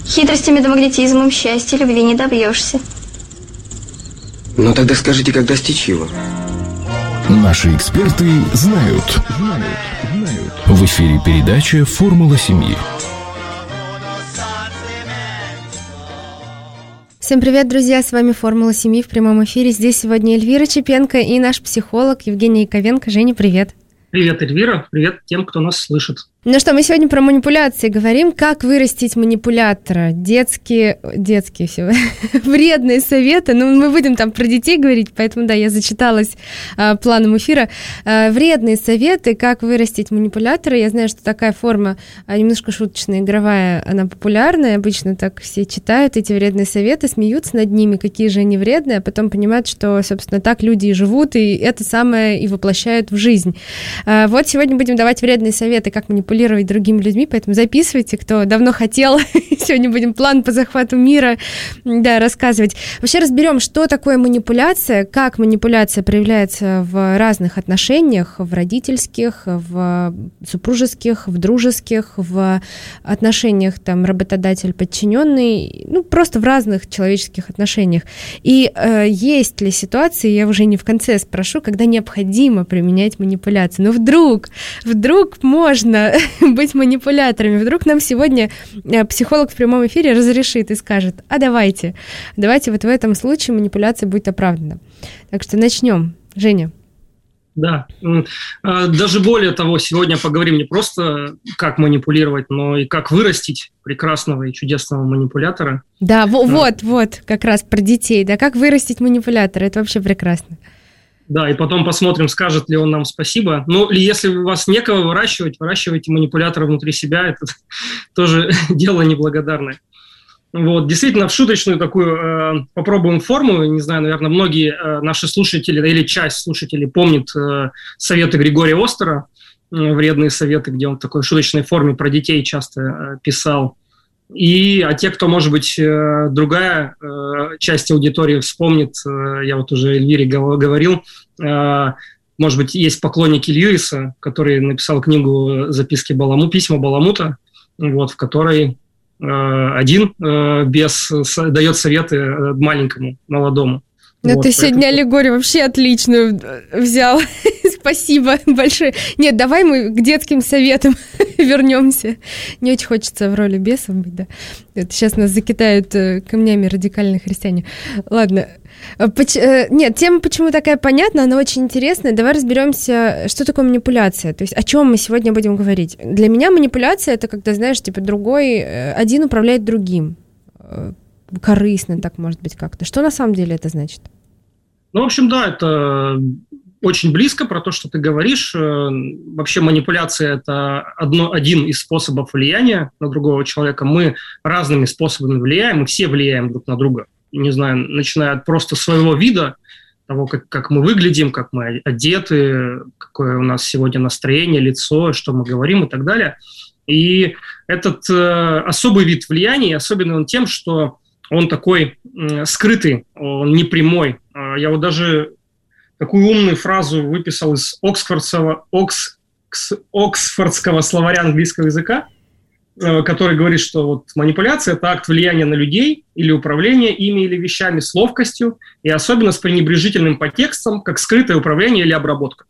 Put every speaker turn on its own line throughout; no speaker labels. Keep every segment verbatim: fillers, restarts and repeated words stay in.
Хитростями да магнетизмом счастья любви не добьешься.
Ну тогда скажите, как достичь его?
Наши эксперты знают. В эфире передача «Формула семьи».
Всем привет, друзья! С вами «Формула семьи» в прямом эфире. Здесь сегодня Эльвира Чепенко и наш психолог Евгений Яковенко. Женя, привет!
Привет, Эльвира. Привет тем, кто нас слышит.
Ну что, мы сегодня про манипуляции говорим. Как вырастить манипулятора? Детские, детские все, вредные советы. Ну, мы будем там про детей говорить, поэтому, да, я зачиталась а, планом эфира. А, вредные советы, как вырастить манипулятора. Я знаю, что такая форма а, немножко шуточная, игровая, она популярная. Обычно так все читают эти вредные советы, смеются над ними, какие же они вредные, а потом понимают, что, собственно, так люди и живут, и это самое и воплощают в жизнь. А, вот сегодня будем давать вредные советы, как манипулировать манипулировать другими людьми, поэтому записывайте, кто давно хотел. Сегодня будем план по захвату мира, да, рассказывать. Вообще разберем, что такое манипуляция, как манипуляция проявляется в разных отношениях, в родительских, в супружеских, в дружеских, в отношениях там работодатель-подчиненный, ну, просто в разных человеческих отношениях. И э, есть ли ситуации, я уже не в конце спрошу, когда необходимо применять манипуляцию. Но вдруг, вдруг можно быть манипуляторами. Вдруг нам сегодня психолог в прямом эфире разрешит и скажет: а давайте, давайте вот в этом случае манипуляция будет оправдана. Так что начнем. Женя.
Да, даже более того, сегодня поговорим не просто как манипулировать, но и как вырастить прекрасного и чудесного манипулятора.
Да, в- вот, вот, как раз про детей, да, как вырастить манипулятора, это вообще прекрасно.
Да, и потом посмотрим, скажет ли он нам спасибо. Ну, или если у вас некого выращивать, выращивайте манипулятора внутри себя, это тоже дело неблагодарное. Вот, действительно, в шуточную такую э, попробуем форму. Не знаю, наверное, многие э, наши слушатели или часть слушателей помнит э, советы Григория Остера, э, вредные советы, где он в такой шуточной форме про детей часто э, писал. И, а те, кто, может быть, э, другая э, часть аудитории вспомнит, э, я вот уже Эльвире говорил, э, может быть, есть поклонники Льюиса, который написал книгу «Записки Баламу», «Письма Баламута», вот, в которой э, один э, бес дает советы маленькому, молодому.
Ну,
вот,
ты сегодня
поэтому...
аллегорию вообще отличную взял. Спасибо большое. Нет, давай мы к детским советам вернемся. Не очень хочется в роли бесов быть, да. Вот сейчас нас закидают камнями радикальные христиане. Ладно. Нет, тема почему такая понятна, она очень интересная. Давай разберемся, что такое манипуляция. То есть о чем мы сегодня будем говорить. Для меня манипуляция — это когда, знаешь, типа другой, один управляет другим. Корыстно так, может быть, как-то. Что на самом деле это значит?
Ну, в общем, да, это очень близко про то, что ты говоришь. Вообще манипуляция – это одно, один из способов влияния на другого человека. Мы разными способами влияем, мы все влияем друг на друга. Не знаю, начиная от просто своего вида, того, как, как мы выглядим, как мы одеты, какое у нас сегодня настроение, лицо, что мы говорим и так далее. И этот э, особый вид влияния, особенно он тем, что он такой э, скрытый, он не прямой. Э, я вот даже такую умную фразу выписал из Оксфордского, Окс, Оксфордского словаря английского языка, э, который говорит, что вот манипуляция – это акт влияния на людей или управление ими или вещами с ловкостью и особенно с пренебрежительным подтекстом, как скрытое управление или обработка.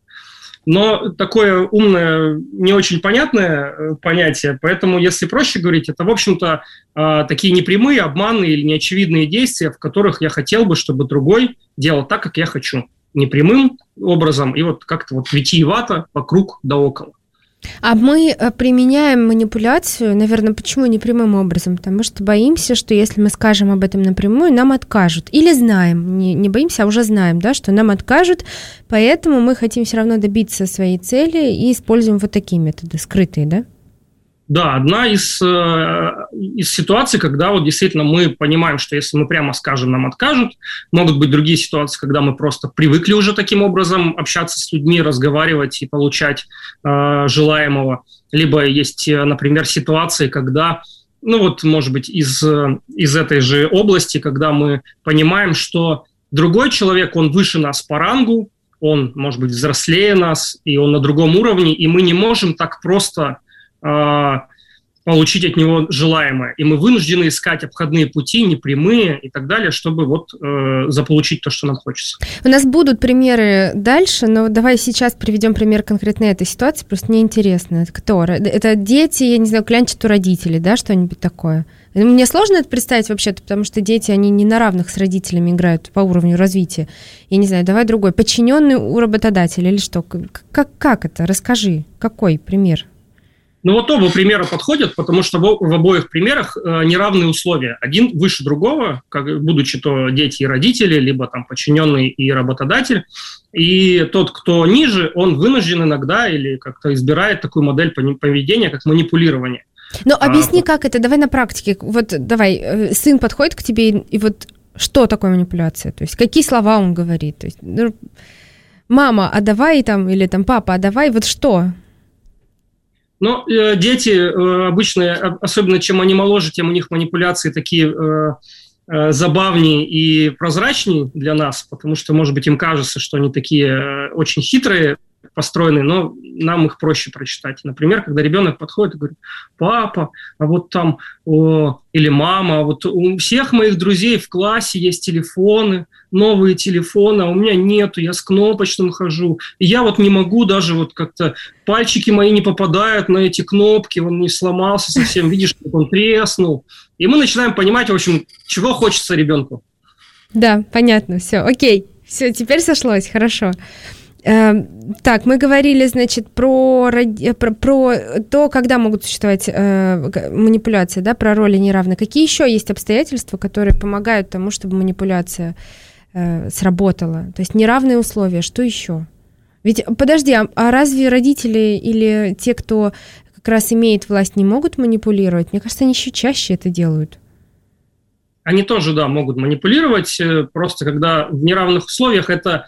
Но такое умное, не очень понятное понятие, поэтому, если проще говорить, это, в общем-то, такие непрямые, обманные или неочевидные действия, в которых я хотел бы, чтобы другой делал так, как я хочу. Непрямым образом и вот как-то вот витиевато вокруг да около.
А мы применяем манипуляцию, наверное, почему не прямым образом? Потому что боимся, что если мы скажем об этом напрямую, нам откажут. Или знаем, не, не боимся, а уже знаем, да, что нам откажут, поэтому мы хотим все равно добиться своей цели и используем вот такие методы, скрытые, да?
Да, одна из, из ситуаций, когда вот действительно мы понимаем, что если мы прямо скажем, нам откажут. Могут быть другие ситуации, когда мы просто привыкли уже таким образом общаться с людьми, разговаривать и получать э, желаемого. Либо есть, например, ситуации, когда, ну вот, может быть, из, из этой же области, когда мы понимаем, что другой человек, он выше нас по рангу, он, может быть, взрослее нас, и он на другом уровне, и мы не можем так просто... получить от него желаемое. И мы вынуждены искать обходные пути, непрямые и так далее, чтобы вот э, заполучить то, что нам хочется.
У нас будут примеры дальше, но давай сейчас приведем пример конкретно этой ситуации, просто мне интересно. Кто? Это дети, я не знаю, клянчат у родителей, да, что-нибудь такое? Мне сложно это представить вообще-то, потому что дети, они не на равных с родителями играют по уровню развития. Я не знаю, давай другой. Подчиненный у работодателя или что? Как, как это? Расскажи. Какой пример?
Ну вот оба примера подходят, потому что в, в обоих примерах э, неравные условия. Один выше другого, как, будучи то дети и родители, либо там подчиненный и работодатель. И тот, кто ниже, он вынужден иногда или как-то избирает такую модель поведения, как манипулирование.
Ну, объясни, а, как это, давай на практике. Вот давай, сын подходит к тебе, и, и вот что такое манипуляция? То есть какие слова он говорит? То есть, ну, мама, а давай там, или там папа, а давай, вот что?
Ну, э, дети э, обычно, особенно чем они моложе, тем у них манипуляции такие э, э, забавнее и прозрачнее для нас, потому что, может быть, им кажется, что они такие э, очень хитрые, построенные, но нам их проще прочитать. Например, когда ребенок подходит и говорит: папа, а вот там, о, или мама, а вот у всех моих друзей в классе есть телефоны, новые телефоны, а у меня нету, я с кнопочным хожу, и я вот не могу даже вот как-то, пальчики мои не попадают на эти кнопки, он не сломался совсем, видишь, как он треснул. И мы начинаем понимать, в общем, чего хочется ребенку.
Да, понятно, все, окей, все, теперь сошлось, хорошо. Так, мы говорили, значит, про, про, про то, когда могут существовать э, манипуляции, да, про роли неравные. Какие еще есть обстоятельства, которые помогают тому, чтобы манипуляция э, сработала? То есть неравные условия, что еще? Ведь, подожди, а, а разве родители или те, кто как раз имеет власть, не могут манипулировать? Мне кажется, они еще чаще это делают.
Они тоже, да, могут манипулировать, просто когда в неравных условиях это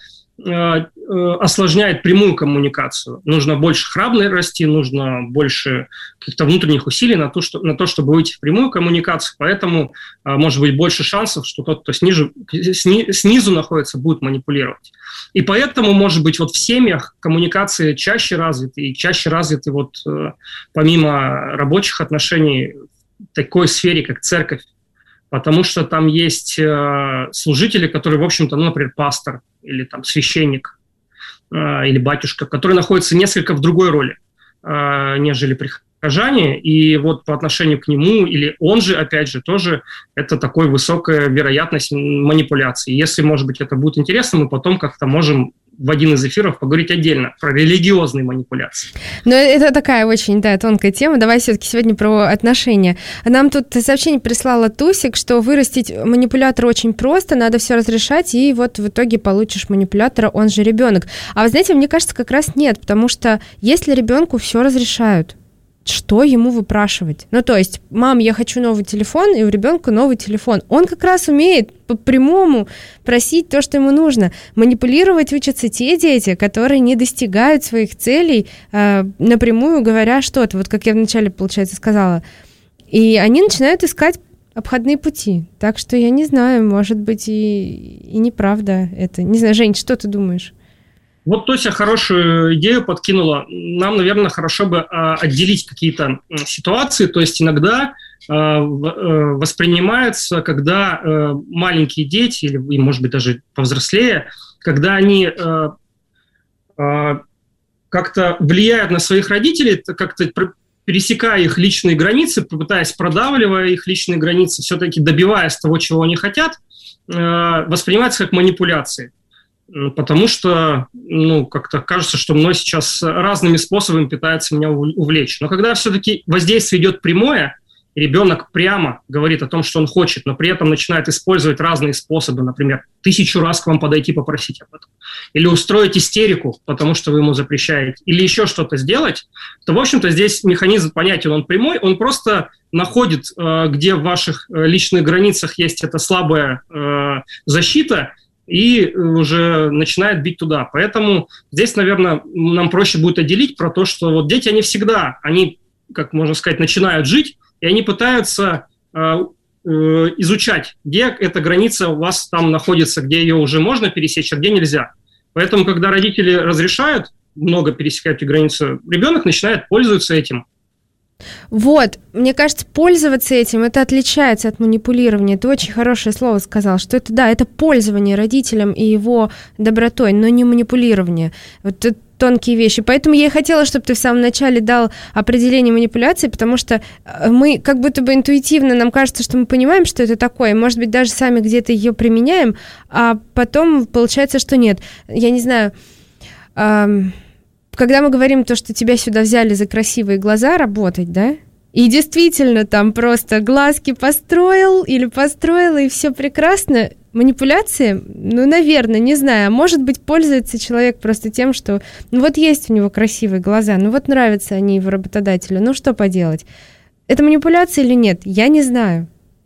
осложняет прямую коммуникацию. Нужно больше храбрости, нужно больше каких-то внутренних усилий на то, что, на то, чтобы выйти в прямую коммуникацию, поэтому может быть больше шансов, что тот, кто снизу, сни, снизу находится, будет манипулировать. И поэтому, может быть, вот в семьях коммуникации чаще развиты, и чаще развиты вот помимо рабочих отношений в такой сфере, как церковь, потому что там есть э, служители, которые, в общем-то, ну, например, пастор или там священник э, или батюшка, которые находятся несколько в другой роли, э, нежели прихожане, и вот по отношению к нему, или он же, опять же, тоже это такая высокая вероятность манипуляции. Если, может быть, это будет интересно, мы потом как-то можем в один из эфиров поговорить отдельно про религиозные манипуляции.
Ну, это такая очень, да, тонкая тема. Давай все-таки сегодня про отношения. Нам тут сообщение прислала Тусик, что вырастить манипулятора очень просто, надо все разрешать, и вот в итоге получишь манипулятора, он же ребенок. А вы знаете, мне кажется, как раз нет, потому что если ребенку все разрешают, что ему выпрашивать? Ну, то есть, мам, я хочу новый телефон, и у ребенка новый телефон. Он как раз умеет по-прямому просить то, что ему нужно. Манипулировать учатся те дети, которые не достигают своих целей, э, напрямую говоря что-то. Вот как я вначале, получается, сказала. И они начинают искать обходные пути. Так что я не знаю, может быть, и, и неправда это. Не знаю, Жень, что ты думаешь?
Вот Тося хорошую идею подкинула. Нам, наверное, хорошо бы а, отделить какие-то ситуации. То есть иногда а, в, воспринимается, когда а, маленькие дети, или, может быть, даже повзрослее, когда они а, а, как-то влияют на своих родителей, как-то пересекая их личные границы, пытаясь продавливая их личные границы, все-таки добиваясь того, чего они хотят, а, воспринимается как манипуляции. Потому что, ну, как-то кажется, что мной сейчас разными способами пытаются меня увлечь. Но когда все-таки воздействие идет прямое, и ребенок прямо говорит о том, что он хочет, но при этом начинает использовать разные способы, например, тысячу раз к вам подойти попросить об этом, или устроить истерику, потому что вы ему запрещаете, или еще что-то сделать, то, в общем-то, здесь механизм понятен, он прямой, он просто находит, где в ваших личных границах есть эта слабая защита, и уже начинает бить туда. Поэтому здесь, наверное, нам проще будет отделить про то, что вот дети, они всегда, они, как можно сказать, начинают жить, и они пытаются э, э, изучать, где эта граница у вас там находится, где ее уже можно пересечь, а где нельзя. Поэтому, когда родители разрешают много пересекать эту границу, ребенок начинает пользоваться этим.
Вот, мне кажется, пользоваться этим, это отличается от манипулирования. Ты очень хорошее слово сказал, что это, да, это пользование родителем и его добротой, но не манипулирование. Вот это тонкие вещи. Поэтому я и хотела, чтобы ты в самом начале дал определение манипуляции, потому что мы как будто бы интуитивно, нам кажется, что мы понимаем, что это такое, может быть, даже сами где-то ее применяем, а потом получается, что нет. Я не знаю... Эм... Когда мы говорим то, что тебя сюда взяли за красивые глаза работать, да, и действительно там просто глазки построил или построила, и все прекрасно, манипуляции, ну, наверное, не знаю, а может быть, пользуется человек просто тем, что, ну, вот есть у него красивые глаза, ну, вот нравятся они его работодателю, ну, что поделать? Это манипуляция или нет? Я не знаю.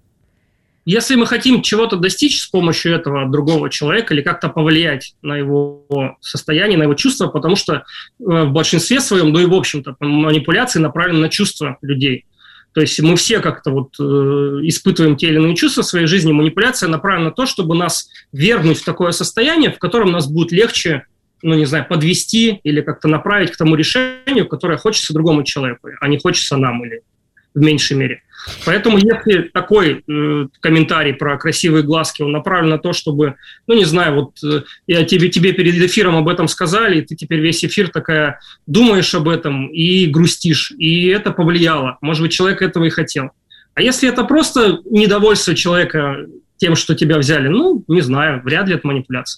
Если мы хотим чего-то достичь с помощью этого другого человека или как-то повлиять на его состояние, на его чувства, потому что в большинстве своем, ну и в общем-то, манипуляции направлены на чувства людей. То есть мы все как-то вот э, испытываем те или иные чувства в своей жизни. Манипуляция направлена на то, чтобы нас вернуть в такое состояние, в котором нас будет легче, ну не знаю, подвести или как-то направить к тому решению, которое хочется другому человеку, а не хочется нам или в меньшей мере. Поэтому если такой э, комментарий про красивые глазки, он направлен на то, чтобы, ну, не знаю, вот э, я тебе, тебе перед эфиром об этом сказали, и ты теперь весь эфир такая думаешь об этом и грустишь, и это повлияло. Может быть, человек этого и хотел. А если это просто недовольство человека тем, что тебя взяли, ну, не знаю, вряд ли это манипуляция.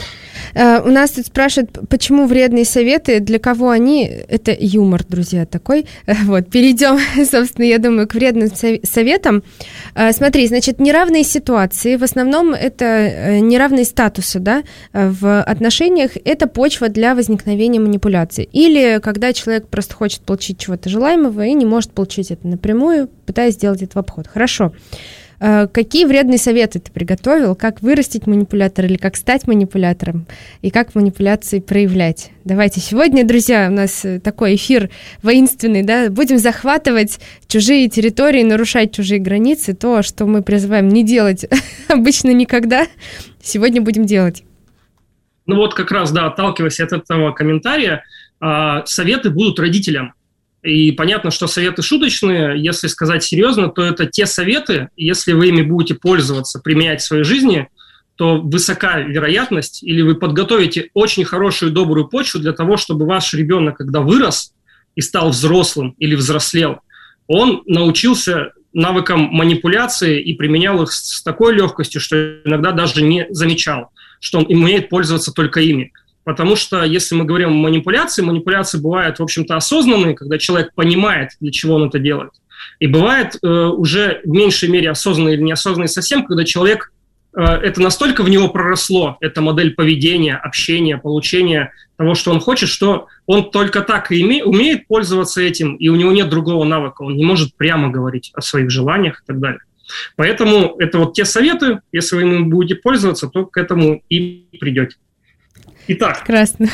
У нас тут спрашивают, почему вредные советы, для кого они, это юмор, друзья, такой. Вот, перейдем, собственно, я думаю, к вредным советам. Смотри, значит, неравные ситуации, в основном это неравные статусы, да, в отношениях, это почва для возникновения манипуляций. Или когда человек просто хочет получить чего-то желаемого и не может получить это напрямую, пытаясь сделать это в обход. Хорошо. Какие вредные советы ты приготовил? Как вырастить манипулятора или как стать манипулятором? И как манипуляции проявлять? Давайте сегодня, друзья, у нас такой эфир воинственный, да? Будем захватывать чужие территории, нарушать чужие границы. То, что мы призываем не делать обычно никогда, сегодня будем делать.
Ну вот как раз, да, отталкиваясь от этого комментария, советы будут родителям. И понятно, что советы шуточные, если сказать серьезно, то это те советы, если вы ими будете пользоваться, применять в своей жизни, то высока вероятность, или вы подготовите очень хорошую, добрую почву для того, чтобы ваш ребенок, когда вырос и стал взрослым или взрослел, он научился навыкам манипуляции и применял их с такой легкостью, что иногда даже не замечал, что он умеет пользоваться только ими. Потому что, если мы говорим о манипуляции, манипуляции бывают, в общем-то, осознанные, когда человек понимает, для чего он это делает. И бывает э, уже в меньшей мере осознанные или неосознанные совсем, когда человек, э, это настолько в него проросло, эта модель поведения, общения, получения того, что он хочет, что он только так и име, умеет пользоваться этим, и у него нет другого навыка, он не может прямо говорить о своих желаниях и так далее. Поэтому это вот те советы, если вы ими будете пользоваться, то к этому и придете. Итак,
Прекрасно.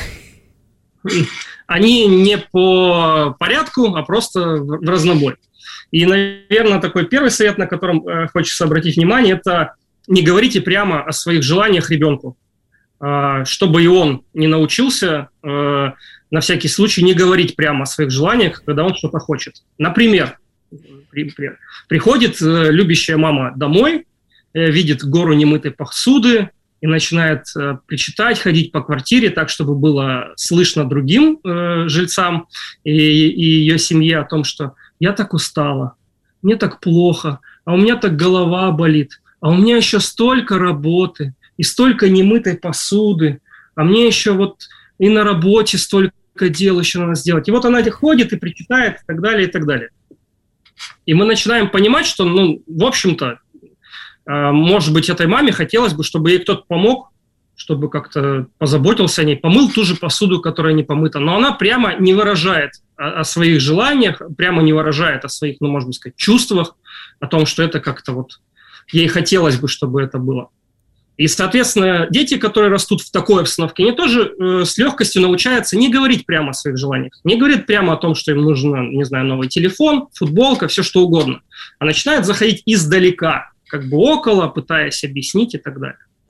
Они не по порядку, а просто в разнобой. И, наверное, такой первый совет, на котором э, хочется обратить внимание, это не говорите прямо о своих желаниях ребенку, э, чтобы и он не научился э, на всякий случай не говорить прямо о своих желаниях, когда он что-то хочет. Например, при, при, приходит э, любящая мама домой, э, видит гору немытой посуды, и начинает э, причитать, ходить по квартире так, чтобы было слышно другим э, жильцам и, и ее семье о том, что я так устала, мне так плохо, а у меня так голова болит, а у меня еще столько работы и столько немытой посуды, а мне еще вот и на работе столько дел еще надо сделать. И вот она ходит и причитает и так далее, и так далее. И мы начинаем понимать, что, ну, в общем-то, может быть, этой маме хотелось бы, чтобы ей кто-то помог, чтобы как-то позаботился о ней, помыл ту же посуду, которая не помыта. Но она прямо не выражает о, о своих желаниях, прямо не выражает о своих, ну, можно сказать, чувствах, о том, что это как-то вот ей хотелось бы, чтобы это было. И, соответственно, дети, которые растут в такой обстановке, они тоже э, с легкостью научаются не говорить прямо о своих желаниях, не говорят прямо о том, что им нужен, не знаю, новый телефон, футболка, все что угодно, а начинают заходить издалека, как бы около, пытаясь объяснить и так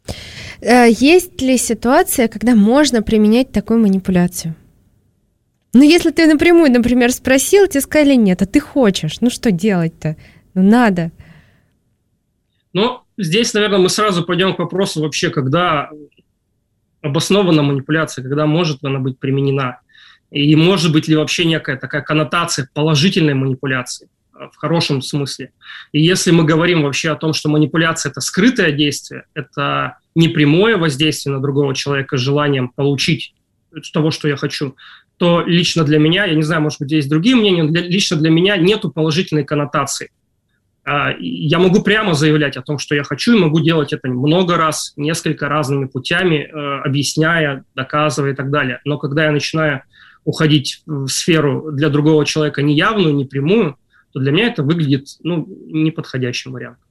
далее.
Есть ли ситуация, когда можно применять такую манипуляцию? Ну, если ты напрямую, например, спросил, тебе сказали нет, а ты хочешь, ну что делать-то? Ну, надо.
Ну, здесь, наверное, мы сразу пойдем к вопросу вообще, когда обоснована манипуляция, когда может она быть применена. И может быть ли вообще некая такая коннотация положительной манипуляции, в хорошем смысле. И если мы говорим вообще о том, что манипуляция – это скрытое действие, это не прямое воздействие на другого человека с желанием получить того, что я хочу, то лично для меня, я не знаю, может быть, есть другие мнения, но для, лично для меня нету положительной коннотации. Я могу прямо заявлять о том, что я хочу, и могу делать это много раз, несколько разными путями, объясняя, доказывая и так далее. Но когда я начинаю уходить в сферу для другого человека неявную, непрямую, то для меня это выглядит, ну, неподходящим вариантом.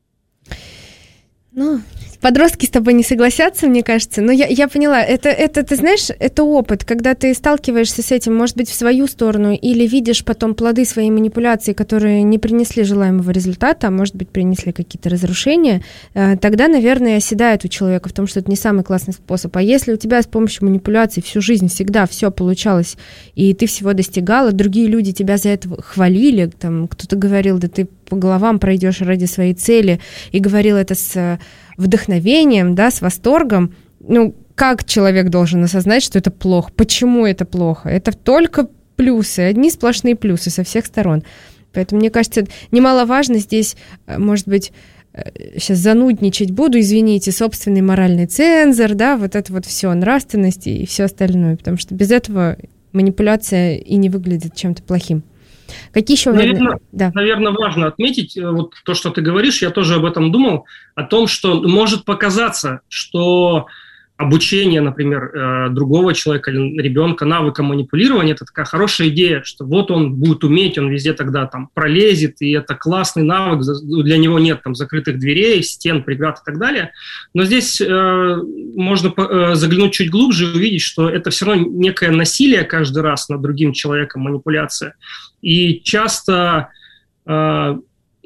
Ну, подростки с тобой не согласятся, мне кажется, но я, я поняла, это, это, ты знаешь, это опыт, когда ты сталкиваешься с этим, может быть, в свою сторону, или видишь потом плоды своей манипуляции, которые не принесли желаемого результата, а может быть, принесли какие-то разрушения, тогда, наверное, оседает у человека в том, что это не самый классный способ. А если у тебя с помощью манипуляций всю жизнь всегда все получалось, и ты всего достигала, другие люди тебя за это хвалили, там, кто-то говорил, да ты по головам пройдешь ради своей цели, и говорил это с вдохновением, да, с восторгом, ну, как человек должен осознать, что это плохо? Почему это плохо? Это только плюсы, одни сплошные плюсы со всех сторон. Поэтому, мне кажется, немаловажно здесь, может быть, сейчас занудничать буду, извините, собственный моральный цензор, да, вот это вот все, нравственность и все остальное, потому что без этого манипуляция и не выглядит чем-то плохим. Какие еще...
Наверное,
да.
наверное, важно отметить, вот то, что ты говоришь, я тоже об этом думал, о том, что может показаться, что обучение, например, другого человека или ребенка навыкам манипулирования – это такая хорошая идея, что вот он будет уметь, он везде тогда там пролезет, и это классный навык, для него нет там закрытых дверей, стен, преград и так далее. Но здесь э, можно э, заглянуть чуть глубже и увидеть, что это все равно некое насилие каждый раз над другим человеком, манипуляция. И часто, э,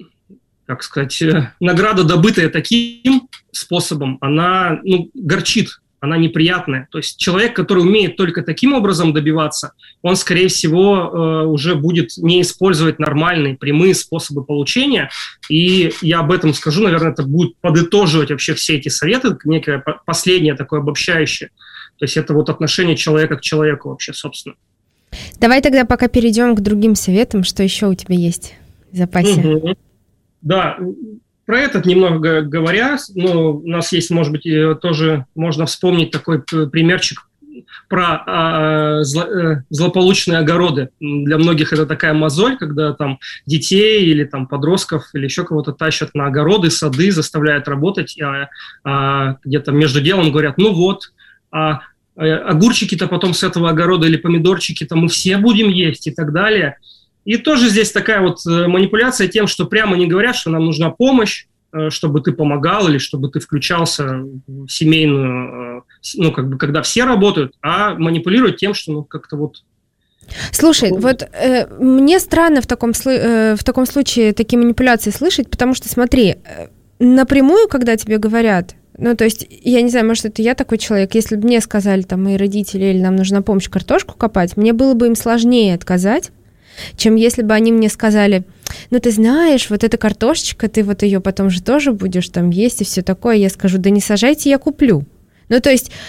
как сказать, э, награда, добытая таким способом, она, ну, горчит, она неприятная. То есть человек, который умеет только таким образом добиваться, он, скорее всего, э, уже будет не использовать нормальные, прямые способы получения. И я об этом скажу, наверное, это будет подытоживать вообще все эти советы, некое последнее такое обобщающее. То есть это вот отношение человека к человеку вообще, собственно.
Давай тогда пока перейдем к другим советам, что еще у тебя есть в запасе.
Угу. Да, про этот немного говоря, ну, у нас есть, может быть, тоже можно вспомнить такой примерчик про а, зло, э, злополучные огороды. Для многих это такая мозоль, когда там детей или там подростков или еще кого-то тащат на огороды, сады, заставляют работать, а, а, где-то между делом говорят, ну вот, а огурчики-то потом с этого огорода или помидорчики-то мы все будем есть и так далее. И тоже здесь такая вот манипуляция тем, что прямо не говорят, что нам нужна помощь, чтобы ты помогал или чтобы ты включался в семейную, ну, как бы, когда все работают, а манипулируют тем, что, ну, как-то вот...
Слушай, вот э, мне странно в таком, э, в таком случае такие манипуляции слышать, потому что, смотри, напрямую, когда тебе говорят, ну, то есть, я не знаю, может, это я такой человек, если бы мне сказали, там, мои родители, или нам нужна помощь картошку копать, мне было бы им сложнее отказать, чем если бы они мне сказали, ну, ты знаешь, вот эта картошечка, ты вот ее потом же тоже будешь там есть и все такое. Я скажу, да не сажайте, я куплю. Ну, то есть,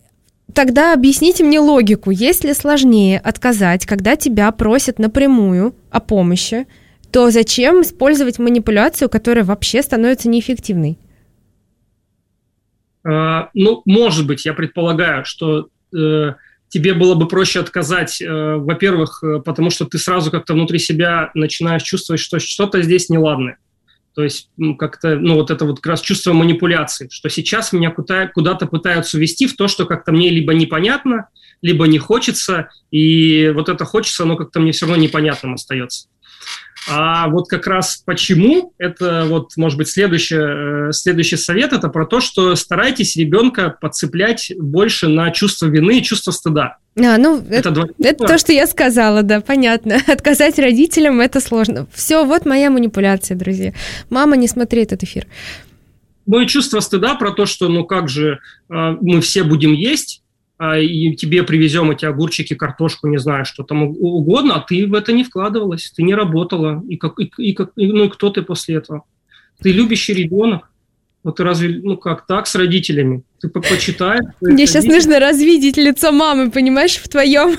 тогда объясните мне логику. Если сложнее отказать, когда тебя просят напрямую о помощи, то зачем использовать манипуляцию, которая вообще становится неэффективной?
Uh, ну, может быть, я предполагаю, что... Uh... тебе было бы проще отказать, э, во-первых, э, потому что ты сразу как-то внутри себя начинаешь чувствовать, что что-то здесь неладное. То есть ну, как-то, ну вот это вот как раз чувство манипуляции, что сейчас меня куда- куда-то пытаются увести в то, что как-то мне либо непонятно, либо не хочется, и вот это хочется, оно как-то мне все равно непонятным остается. А вот как раз почему, это вот, может быть, следующий, следующий совет, это про то, что старайтесь ребенка подцеплять больше на чувство вины и чувство стыда.
А, ну, это, это, это то, что я сказала, да, понятно. Отказать родителям – это сложно. Все, вот моя манипуляция, друзья. Мама, не смотри этот эфир.
Ну и чувство стыда про то, что, ну как же, мы все будем есть, и тебе привезем эти огурчики, картошку, не знаю, что там угодно, а ты в это не вкладывалась, ты не работала. И, как, и, и, как, и, ну и кто ты после этого? Ты любящий ребенок. Вот ты разве, ну как так с родителями? Ты почитай.
Мне сейчас нужно развидеть лицо мамы, понимаешь, в твоем.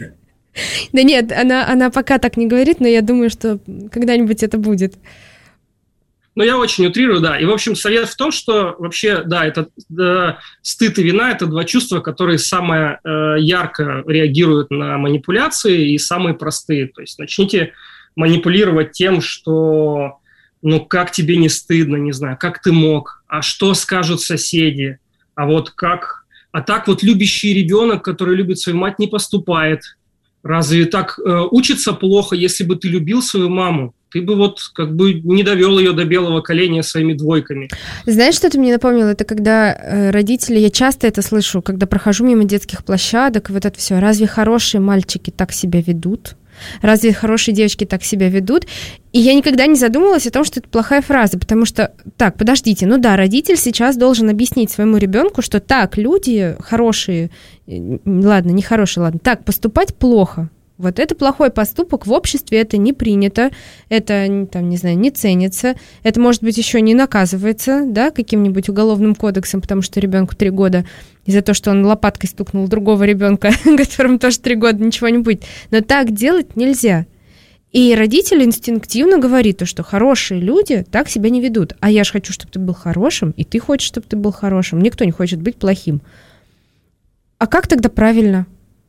Да нет, она, она пока так не говорит, но я думаю, что когда-нибудь это будет.
Ну, я очень утрирую, да. И, в общем, совет в том, что вообще, да, это да, стыд и вина – это два чувства, которые самое э, ярко реагируют на манипуляции и самые простые. То есть начните манипулировать тем, что, ну, как тебе не стыдно, не знаю, как ты мог, а что скажут соседи, а вот как… А так вот любящий ребенок, который любит свою мать, не поступает. Разве так э, учится плохо, если бы ты любил свою маму? Ты бы вот как бы не довел ее до белого коленя своими двойками.
Знаешь, что ты мне напомнил? Это когда э, родители, я часто это слышу, когда прохожу мимо детских площадок, и вот это все. Разве хорошие мальчики так себя ведут? Разве хорошие девочки так себя ведут? И я никогда не задумывалась о том, что это плохая фраза, потому что, так, подождите, ну да, родитель сейчас должен объяснить своему ребенку, что так, люди хорошие, ладно, не хорошие, ладно, так, поступать плохо. Вот это плохой поступок, в обществе это не принято, это, там, не знаю, не ценится, это, может быть, еще не наказывается, да, каким-нибудь уголовным кодексом, потому что ребенку три года, и за то, что он лопаткой стукнул другого ребенка, которому тоже три года, ничего не будет. Но так делать нельзя. И родитель инстинктивно говорит, что хорошие люди так себя не ведут. А я же хочу, чтобы ты был хорошим, и ты хочешь, чтобы ты был хорошим. Никто не хочет быть плохим. А как тогда правильно?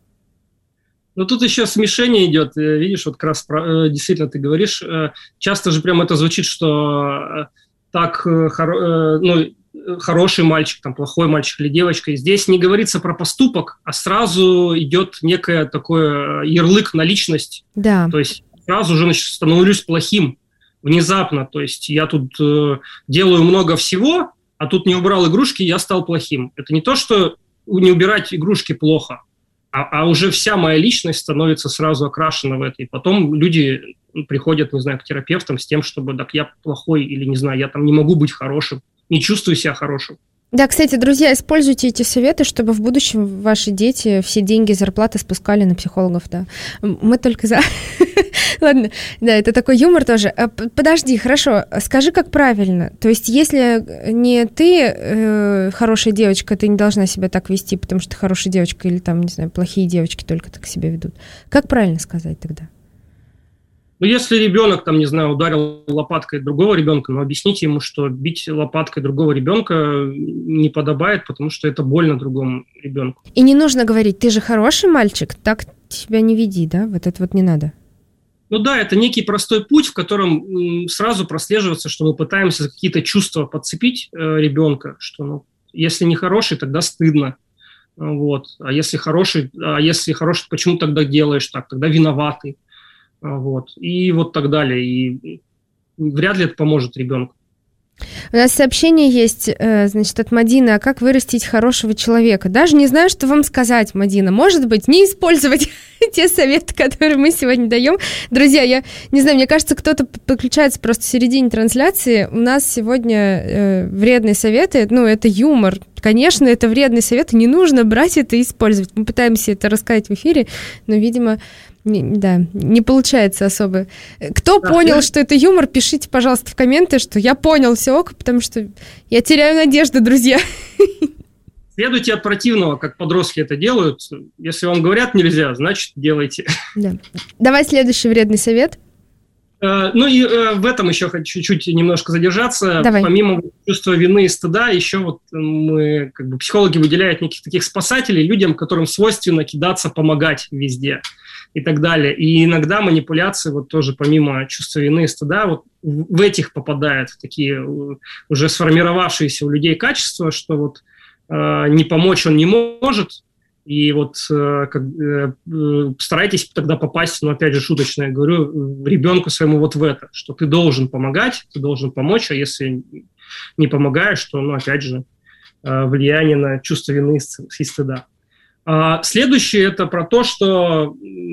Ну, тут еще смешение идет, видишь, вот как раз действительно ты говоришь, часто же прям это звучит, что так, ну, хороший мальчик, там, плохой мальчик или девочка, и здесь не говорится про поступок, а сразу идет некое такое ярлык на личность,
да.
То есть сразу же, значит, становлюсь плохим внезапно, то есть я тут делаю много всего, а тут не убрал игрушки, я стал плохим. Это не то, что не убирать игрушки плохо, А, а уже вся моя личность становится сразу окрашена в это. И потом люди приходят, не знаю, к терапевтам с тем, чтобы, так я плохой или, не знаю, я там не могу быть хорошим, не чувствую себя хорошим.
Да, кстати, друзья, используйте эти советы, чтобы в будущем ваши дети все деньги зарплаты спускали на психологов, да. Мы только за... Ладно, да, это такой юмор тоже. Подожди, хорошо, скажи, как правильно. То есть, если не ты э, хорошая девочка, ты не должна себя так вести, потому что ты хорошая девочка, или там, не знаю, плохие девочки только так себя ведут. Как правильно сказать тогда?
Ну, если ребенок, там, не знаю, ударил лопаткой другого ребенка, ну, объясните ему, что бить лопаткой другого ребенка не подобает, потому что это больно другому ребенку.
И не нужно говорить, ты же хороший мальчик, так себя не веди, да? Вот это вот не надо.
Ну да, это некий простой путь, в котором сразу прослеживается, что мы пытаемся за какие-то чувства подцепить э, ребенка, что, ну, если не хороший, тогда стыдно. Вот. А если хороший, а если хороший, почему тогда делаешь так? Тогда виноватый. Вот. И вот так далее. И вряд ли это поможет ребенку.
У нас сообщение есть, значит, от Мадины. А как вырастить хорошего человека? Даже не знаю, что вам сказать, Мадина. Может быть, не использовать те советы, которые мы сегодня даем. Друзья, я не знаю, мне кажется, кто-то подключается просто в середине трансляции. У нас сегодня э, вредные советы. Ну, это юмор. Конечно, это вредные советы. Не нужно брать это и использовать. Мы пытаемся это рассказать в эфире, но, видимо... Не, да, не получается особо. Кто да, понял, я... что это юмор, пишите, пожалуйста, в комменты, что я понял, все ок, потому что я теряю надежду, друзья.
Следуйте от противного, как подростки это делают. Если вам говорят нельзя, значит, делайте.
Да. Давай следующий вредный совет.
Ну и в этом еще хочу чуть-чуть немножко задержаться.
Давай.
Помимо чувства вины и стыда, еще вот мы, как бы, психологи выделяют неких таких спасателей, людям, которым свойственно кидаться, помогать везде и так далее. И иногда манипуляции, вот тоже помимо чувства вины и стыда, вот в этих попадают в такие уже сформировавшиеся у людей качества, что вот э, не помочь он не может. И вот э, как, э, старайтесь тогда попасть, ну, опять же, шуточно я говорю, ребенку своему вот в это, что ты должен помогать, ты должен помочь, а если не помогаешь, то, ну, опять же, э, влияние на чувство вины и стыда. А следующее – это про то, что,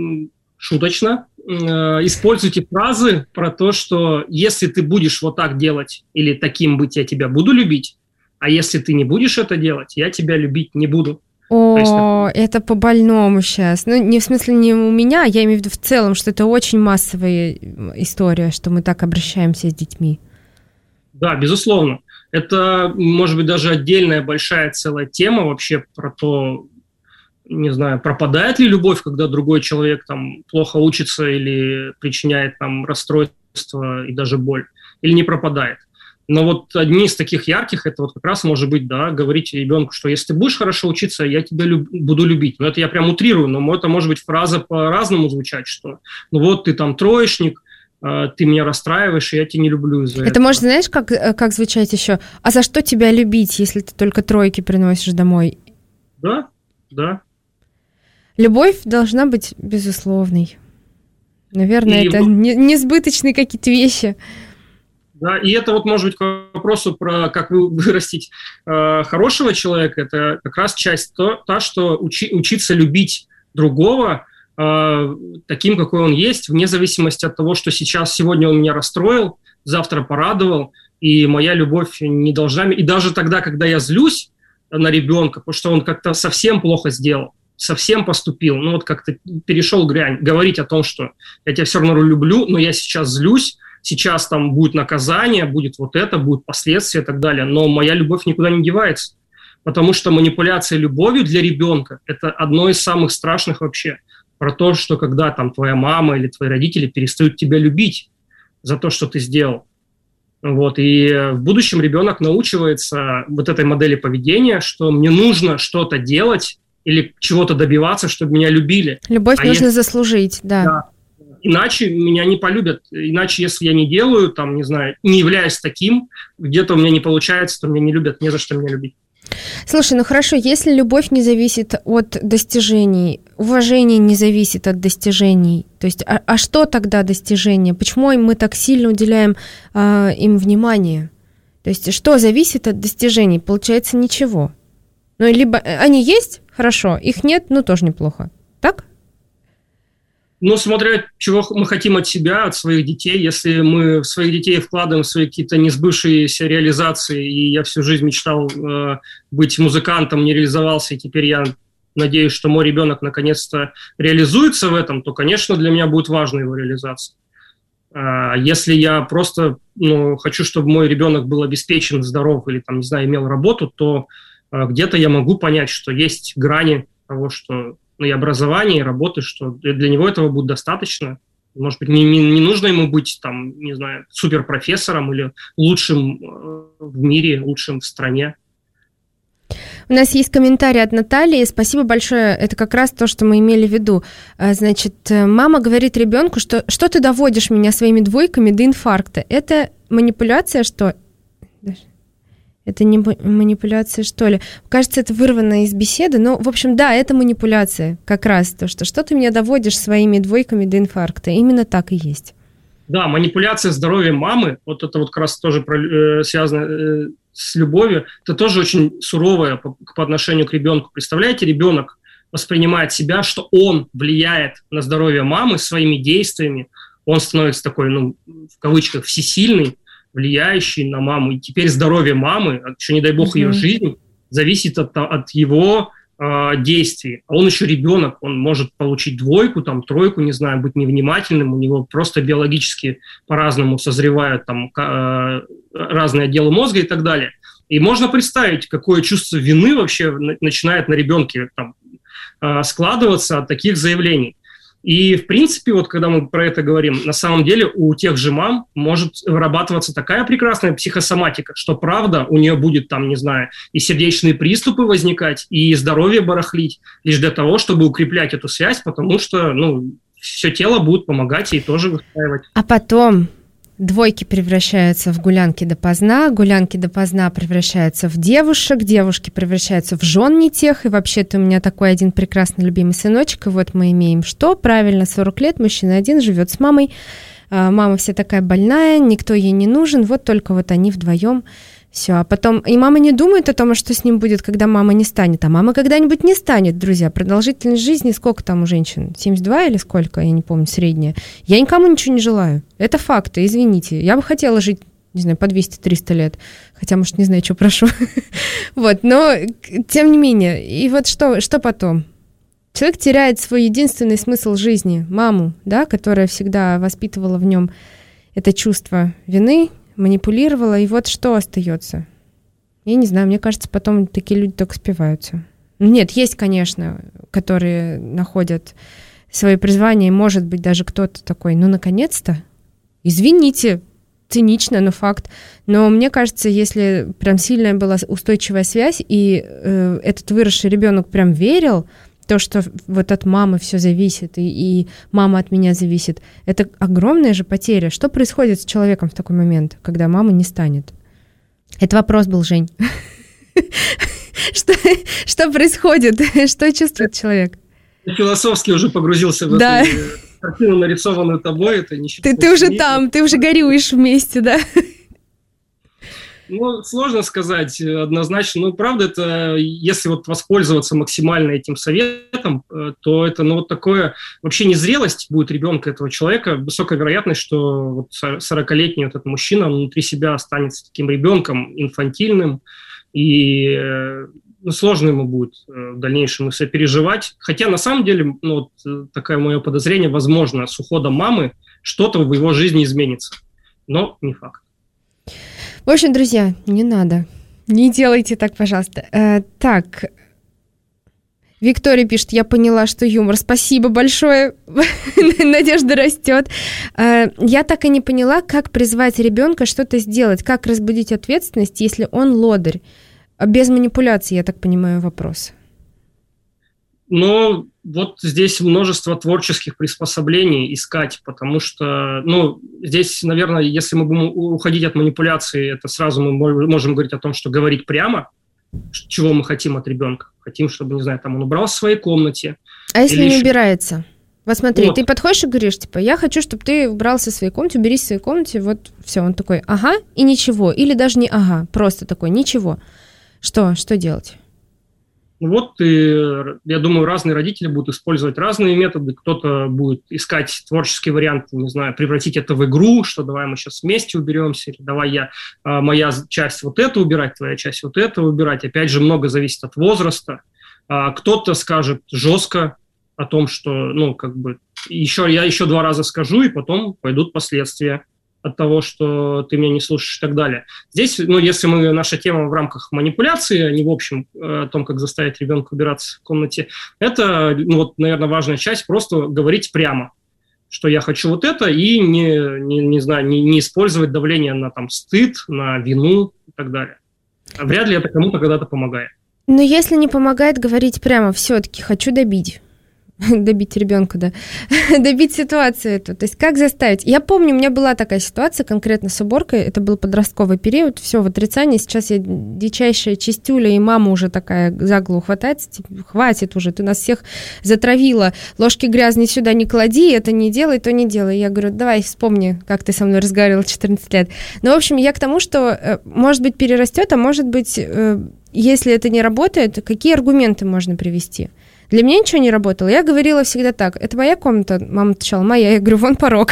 шуточно, э, используйте фразы про то, что если ты будешь вот так делать или таким быть, я тебя буду любить, а если ты не будешь это делать, я тебя любить не буду.
О, есть, это по-больному сейчас. Ну, не в смысле не у меня, я имею в виду в целом, что это очень массовая история, что мы так обращаемся с детьми.
Да, безусловно. Это, может быть, даже отдельная большая целая тема вообще про то, не знаю, пропадает ли любовь, когда другой человек там плохо учится или причиняет нам расстройство и даже боль, или не пропадает. Но вот одни из таких ярких, это вот как раз может быть, да, говорить ребенку, что если ты будешь хорошо учиться, я тебя люб- буду любить. Но это я прям утрирую, но это может быть фраза по-разному звучать, что ну вот ты там троечник, ты меня расстраиваешь, и я тебя не люблю из-за этого.
Это может, знаешь, как, как звучать еще? А за что тебя любить, если ты только тройки приносишь домой?
Да, да.
Любовь должна быть безусловной. Наверное, и это вот... не, несбыточные какие-то вещи.
Да, и это вот может быть к вопросу про как вырастить э, хорошего человека. Это как раз часть то, та, что учи, учиться любить другого э, таким, какой он есть, вне зависимости от того, что сейчас, сегодня он меня расстроил, завтра порадовал, и моя любовь не должна... И даже тогда, когда я злюсь на ребенка, потому что он как-то совсем плохо сделал, совсем поступил, ну вот как-то перешел грань, говорить о том, что я тебя все равно люблю, но я сейчас злюсь, сейчас там будет наказание, будет вот это, будут последствия и так далее, но моя любовь никуда не девается, потому что манипуляция любовью для ребенка – это одно из самых страшных вообще. Про то, что когда там твоя мама или твои родители перестают тебя любить за то, что ты сделал. Вот, и в будущем ребенок научивается вот этой модели поведения, что мне нужно что-то делать или чего-то добиваться, чтобы меня любили.
Любовь
а
нужно
если...
заслужить, да.
да. Иначе меня не полюбят. Иначе, если я не делаю, там, не знаю, не являюсь таким, где-то у меня не получается, то меня не любят, не за что меня любить.
Слушай, ну хорошо, если любовь не зависит от достижений, уважение не зависит от достижений, то есть, а, а что тогда достижения? Почему мы так сильно уделяем а, им внимание? То есть, что зависит от достижений? Получается, ничего. Ну, либо они есть, хорошо, их нет, ну, тоже неплохо. Так?
Ну, смотря чего мы хотим от себя, от своих детей. Если мы в своих детей вкладываем в свои какие-то несбывшиеся реализации, и я всю жизнь мечтал э, быть музыкантом, не реализовался, и теперь я надеюсь, что мой ребенок наконец-то реализуется в этом, то, конечно, для меня будет важна его реализация. А если я просто ну, хочу, чтобы мой ребенок был обеспечен, здоров или, там, не знаю, имел работу, то э, где-то я могу понять, что есть грани того, что... ну, и образование, и работы, что для него этого будет достаточно. Может быть, не, не, не нужно ему быть, там, не знаю, суперпрофессором или лучшим в мире, лучшим в стране.
У нас есть комментарий от Натальи. Спасибо большое. Это как раз то, что мы имели в виду. Значит, мама говорит ребенку, что, что ты доводишь меня своими двойками до инфаркта. Это манипуляция, что... Это не манипуляция, что ли? Кажется, это вырвано из беседы. Но, в общем, да, это манипуляция. Как раз то, что что ты меня доводишь своими двойками до инфаркта. Именно так и есть.
Да, манипуляция здоровьем мамы, вот это вот как раз тоже про, э, связано э, с любовью, это тоже очень суровое по, по отношению к ребенку. Представляете, ребенок воспринимает себя, что он влияет на здоровье мамы своими действиями. Он становится такой, ну, в кавычках, всесильный, влияющий на маму. И теперь здоровье мамы, еще не дай бог ее жизнь, зависит от, от его э, действий. А он еще ребенок, он может получить двойку, там, тройку, не знаю, быть невнимательным, у него просто биологически по-разному созревают там, э, разные отделы мозга и так далее. И можно представить, какое чувство вины вообще начинает на ребенке там, э, складываться от таких заявлений. И, в принципе, вот когда мы про это говорим, на самом деле у тех же мам может вырабатываться такая прекрасная психосоматика, что, правда, у нее будет, там, не знаю, и сердечные приступы возникать, и здоровье барахлить, лишь для того, чтобы укреплять эту связь, потому что, ну, все тело будет помогать ей тоже выстраивать.
А потом двойки превращаются в гулянки допоздна, гулянки допоздна превращаются в девушек, девушки превращаются в жен не тех, и вообще-то у меня такой один прекрасный любимый сыночек, и вот мы имеем что? Правильно, сорок лет, мужчина один, живет с мамой, мама вся такая больная, никто ей не нужен, вот только вот они вдвоем. Все, а потом... И мама не думает о том, что с ним будет, когда мама не станет. А мама когда-нибудь не станет, друзья. Продолжительность жизни сколько там у женщин? семьдесят два или сколько? Я не помню, средняя. Я никому ничего не желаю. Это факты, извините. Я бы хотела жить не знаю, по двести-триста лет. Хотя, может, не знаю, что прошу. Вот, но тем не менее. И вот что, что потом? Человек теряет свой единственный смысл жизни, маму, да, которая всегда воспитывала в нем это чувство вины, манипулировала, и вот что остается? Я не знаю, мне кажется, потом такие люди только спиваются. Нет, есть, конечно, которые находят свои призвания, и, может быть, даже кто-то такой, ну, наконец-то, извините, цинично, но факт. Но мне кажется, если прям сильная была устойчивая связь, и э, этот выросший ребенок прям верил, то, что вот от мамы все зависит, и, и мама от меня зависит, это огромная же потеря. Что происходит с человеком в такой момент, когда мамы не станет? Это вопрос был, Жень. Что, что происходит? Что чувствует человек?
Философски уже погрузился в
да.
эту картину, нарисованную тобой. Это не
ты, ты уже там, ты уже горюешь вместе, да?
Ну, сложно сказать однозначно. Ну, правда, это если вот воспользоваться максимально этим советом, то это, ну, вот такое вообще незрелость будет ребенка этого человека. Высокая вероятность, что вот сорокалетний вот этот мужчина внутри себя останется таким ребенком инфантильным, и ну, сложно ему будет в дальнейшем все переживать. Хотя, на самом деле, ну, вот такое мое подозрение, возможно, с уходом мамы что-то в его жизни изменится. Но не факт.
В общем, друзья, не надо. Не делайте так, пожалуйста. Э, так, Виктория пишет, я поняла, что юмор. Спасибо большое. Надежда растет. Э, я так и не поняла, как призвать ребенка что-то сделать, как разбудить ответственность, если он лодырь. Без манипуляций, я так понимаю, вопрос.
Но вот здесь множество творческих приспособлений искать, потому что, ну, здесь, наверное, если мы будем уходить от манипуляции, это сразу мы можем говорить о том, что говорить прямо, чего мы хотим от ребенка. Хотим, чтобы, не знаю, там он убрал в своей комнате.
А если
или...
не убирается? Вот смотри,
вот.
Ты подходишь и говоришь, типа, я хочу, чтобы ты убрался в своей комнате, уберись в своей комнате, вот все, он такой, ага, и ничего, или даже не ага, просто такой, ничего. Что, что делать?
Ну вот, и, я думаю, разные родители будут использовать разные методы. Кто-то будет искать творческий вариант, не знаю, превратить это в игру, что давай мы сейчас вместе уберемся, или давай я, моя часть вот это убирать, твоя часть вот это убирать. Опять же, много зависит от возраста. Кто-то скажет жестко о том, что, ну, как бы, еще, я еще два раза скажу, и потом пойдут последствия от того, что ты меня не слушаешь и так далее. Здесь, ну, если мы, наша тема в рамках манипуляции, а не в общем о том, как заставить ребенка убираться в комнате, это, ну, вот, наверное, важная часть, просто говорить прямо, что я хочу вот это, и не, не, не знаю, не, не использовать давление на там стыд, на вину и так далее. Вряд ли это кому-то когда-то помогает.
Но если не помогает говорить прямо, все-таки хочу добить. Добить ребенка, да. Добить ситуацию эту. То есть как заставить? Я помню, у меня была такая ситуация конкретно с уборкой. Это был подростковый период. Все в отрицании. Сейчас я дичайшая чистюля, и мама уже такая за голову хватается. Типа, хватит уже, ты нас всех затравила. Ложки грязные сюда не клади, это не делай, то не делай. Я говорю, давай вспомни, как ты со мной разговаривал четырнадцать лет. Ну, в общем, я к тому, что, может быть, перерастет, а может быть, если это не работает, какие аргументы можно привести? Для меня ничего не работало. Я говорила всегда так. Это моя комната? Мама отвечала, моя. Я говорю, вон порог.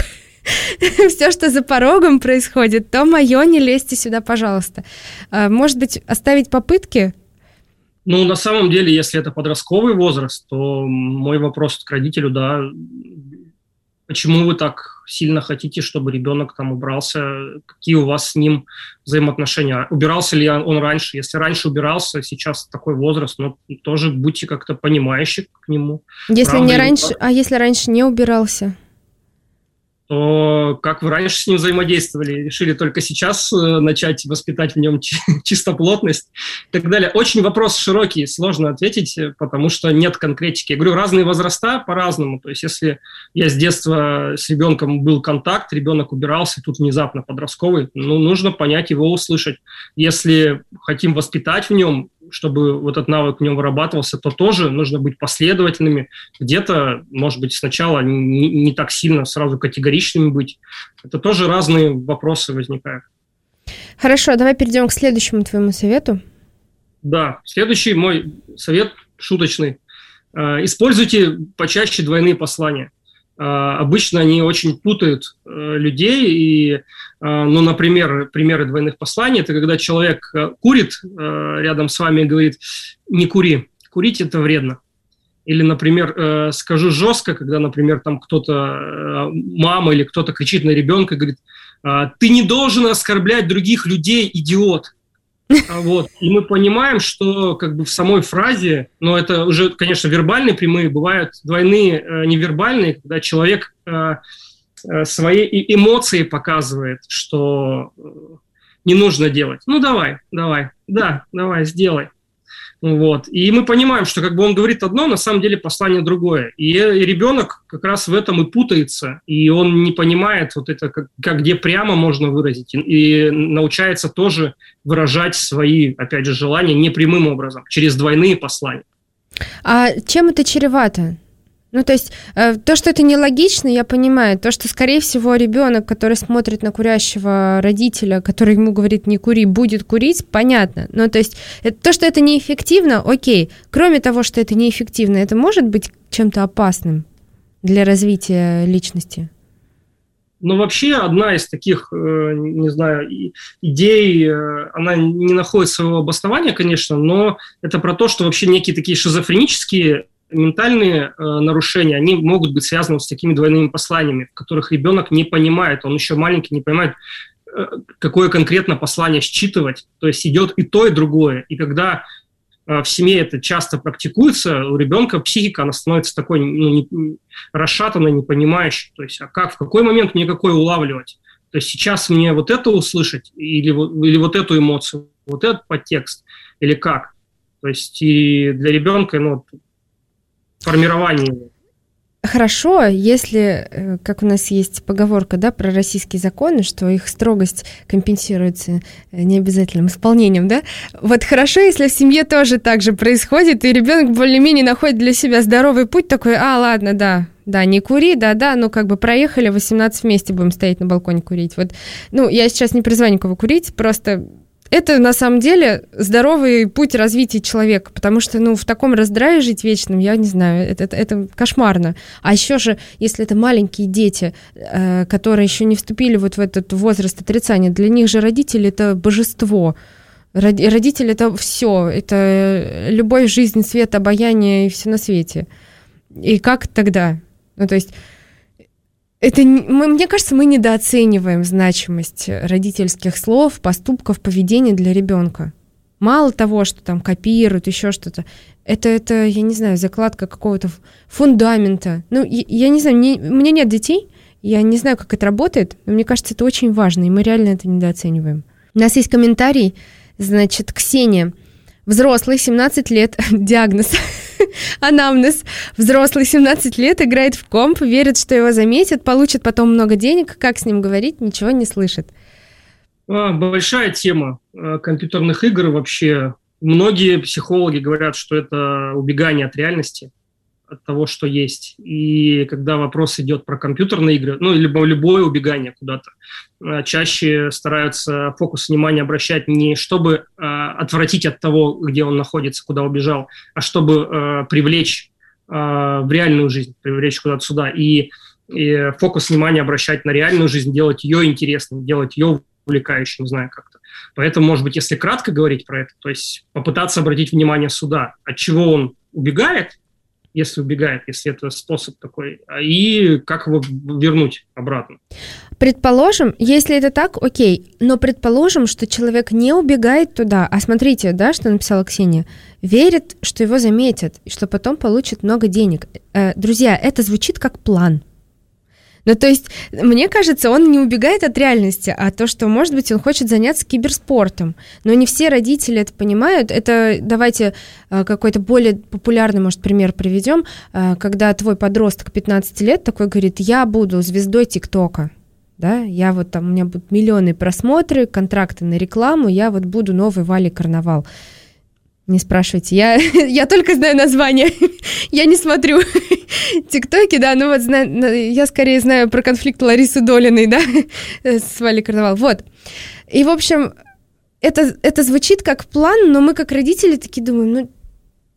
Все, что за порогом происходит, то мое, не лезьте сюда, пожалуйста. Может быть, оставить попытки?
Ну, на самом деле, если это подростковый возраст, то мой вопрос к родителю, да, почему вы так сильно хотите, чтобы ребенок там убрался? Какие у вас с ним взаимоотношения? Убирался ли он раньше? Если раньше убирался, сейчас такой возраст, ну, тоже будьте как-то понимающи к нему.
Если
Правда,
не раньше, а если раньше не убирался?
То как вы раньше с ним взаимодействовали? Решили только сейчас начать воспитать в нем чистоплотность и так далее. Очень вопрос широкий, сложно ответить, потому что нет конкретики. Я говорю, разные возраста по-разному. То есть если я с детства с ребенком был контакт, ребенок убирался, тут внезапно подростковый, ну, нужно понять его, услышать. Если хотим воспитать в нем, чтобы вот этот навык в нем вырабатывался, то тоже нужно быть последовательными. Где-то, может быть, сначала не, не так сильно сразу категоричными быть. Это тоже разные вопросы возникают.
Хорошо, давай перейдем к следующему твоему совету.
Да, следующий мой совет шуточный. Используйте почаще двойные послания. обычно они очень путают людей. И, ну, например, примеры двойных посланий – это когда человек курит рядом с вами и говорит: не кури, курить – это вредно. Или, например, скажу жестко, когда, например, там кто-то, мама или кто-то кричит на ребенка и говорит: ты не должен оскорблять других людей, идиот. Вот. И мы понимаем, что как бы в самой фразе, но это уже, конечно, вербальные прямые, бывают двойные э, невербальные, когда человек э, э, свои эмоции показывает, что э, не нужно делать. Ну, давай, давай, да, давай, сделай. Вот. И мы понимаем, что как бы он говорит одно, на самом деле послание другое. И, и ребенок как раз в этом и путается, и он не понимает вот это, как, как где прямо можно выразить, и, и научается тоже выражать свои, опять же, желания непрямым образом, через двойные послания.
А чем это чревато? Ну, то есть, э, то, что это нелогично, я понимаю. То, что, скорее всего, ребенок, который смотрит на курящего родителя, который ему говорит «не кури», будет курить, понятно. Но, то есть, это, то, что это неэффективно, окей. Кроме того, что это неэффективно, это может быть чем-то опасным для развития личности?
Ну, вообще, одна из таких, э, не знаю, идей, э, она не находит своего обоснования, конечно, но это про то, что вообще некие такие шизофренические ментальные э, нарушения, они могут быть связаны с такими двойными посланиями, в которых ребенок не понимает, он еще маленький, не понимает, э, какое конкретно послание считывать. То есть идет и то, и другое. И когда э, в семье это часто практикуется, у ребенка психика, она становится такой, ну, не, расшатанной, непонимающей. То есть, а как, в какой момент мне какое улавливать? То есть сейчас мне вот это услышать или, или вот эту эмоцию, вот этот подтекст, или как? То есть и для ребенка, ну, формирование.
Хорошо, если, как у нас есть поговорка, да, про российские законы, что их строгость компенсируется необязательным исполнением, да? Вот хорошо, если в семье тоже так же происходит, и ребенок более-менее находит для себя здоровый путь, такой: а, ладно, да, да, не кури, да-да, ну как бы проехали, восемнадцать вместе будем стоять на балконе курить. Вот, ну, я сейчас не призываю никого курить, просто... Это, на самом деле, здоровый путь развития человека, потому что, ну, в таком раздрае жить вечным, я не знаю, это, это, это кошмарно. А еще же, если это маленькие дети, э, которые еще не вступили вот в этот возраст отрицания, для них же родители – это божество. Родители – это все, это любовь, жизнь, свет, обаяние и все на свете. И как тогда? Ну, то есть... Это, мы, мне кажется, мы недооцениваем значимость родительских слов, поступков, поведения для ребенка. Мало того, что там копируют, еще что-то. Это, это, я не знаю, закладка какого-то фундамента. Ну, я, я не знаю, не, у меня нет детей, я не знаю, как это работает, но мне кажется, это очень важно, и мы реально это недооцениваем. У нас есть комментарий, значит, Ксения. Взрослый, семнадцать лет, диагноз, анамнез. Взрослый, семнадцать лет, играет в комп, верит, что его заметят, получит потом много денег. Как с ним говорить, ничего не слышит.
Большая тема компьютерных игр вообще. Многие психологи говорят, что это убегание от реальности, от того, что есть. И когда вопрос идет про компьютерные игры, ну, либо любое убегание куда-то, чаще стараются фокус внимания обращать не чтобы э, отвратить от того, где он находится, куда убежал, а чтобы э, привлечь э, в реальную жизнь, привлечь куда-то сюда. И, и фокус внимания обращать на реальную жизнь, делать ее интересной, делать ее увлекающей, не знаю как-то. Поэтому, может быть, если кратко говорить про это, то есть попытаться обратить внимание сюда, от чего он убегает, если убегает, если это способ такой, и как его вернуть обратно.
Предположим, если это так, окей, но предположим, что человек не убегает туда, а смотрите, да, что написала Ксения, верит, что его заметят, и что потом получит много денег. Э, друзья, это звучит как план. Ну, то есть, мне кажется, он не убегает от реальности, а то, что, может быть, он хочет заняться киберспортом. Но не все родители это понимают. Это, давайте какой-то более популярный, может, пример приведем, когда твой подросток пятнадцать лет такой говорит: я буду звездой ТикТока. Да, я вот там, у меня будут миллионы просмотры, контракты на рекламу, я вот буду новый Вали Карнавал. Не спрашивайте, я, я только знаю название, я не смотрю тиктоки, да, ну вот знаю, я скорее знаю про конфликт Ларисы Долиной, да, с Валей Карнавал, вот. И, в общем, это, это звучит как план, но мы как родители такие думаем, ну,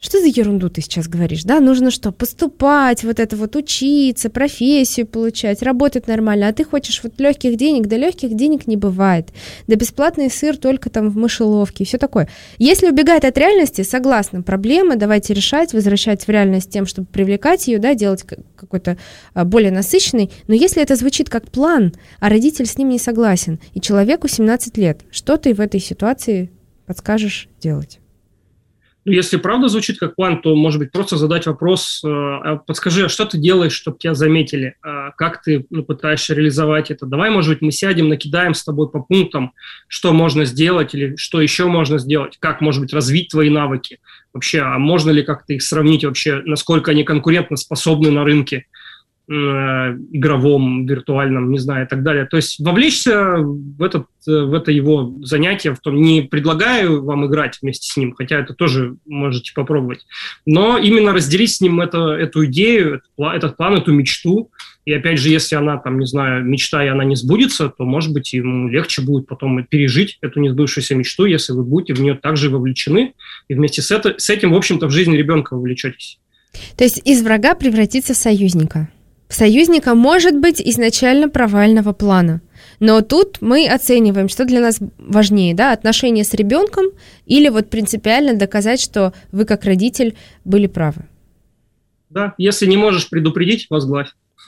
Что за ерунду ты сейчас говоришь, да? Нужно что, поступать, вот это вот учиться, профессию получать, работать нормально, а ты хочешь вот легких денег, да легких денег не бывает, да бесплатный сыр только там в мышеловке и все такое. Если убегать от реальности, согласна, проблема, давайте решать, возвращать в реальность тем, чтобы привлекать ее, да, делать какой-то более насыщенный, но если это звучит как план, а родитель с ним не согласен, и человеку семнадцать лет, что ты в этой ситуации подскажешь делать?
Ну, если правда звучит как план, то, может быть, просто задать вопрос, э, подскажи, а что ты делаешь, чтобы тебя заметили, а как ты ну, пытаешься реализовать это. Давай, может быть, мы сядем, накидаем с тобой по пунктам, что можно сделать или что еще можно сделать, как, может быть, развить твои навыки вообще, а можно ли как-то их сравнить вообще, насколько они конкурентоспособны на рынке э, игровом, виртуальном, не знаю, и так далее. То есть вовлечься в, этот, в это его занятие, в том, не предлагаю вам играть вместе с ним, хотя это тоже можете попробовать, но именно разделить с ним это, эту идею, этот, этот план, эту мечту, и опять же, если она, там, не знаю, мечта, и она не сбудется, то, может быть, ему легче будет потом пережить эту несбывшуюся мечту, если вы будете в нее также вовлечены, и вместе с, это, с этим, в общем-то, в жизнь ребенка вовлечетесь.
То есть из врага превратиться в союзника. Союзника может быть изначально провального плана. Но тут мы оцениваем, что для нас важнее, да, отношения с ребенком или вот принципиально доказать, что вы как родитель были правы.
Да, если не можешь предупредить, возглавь.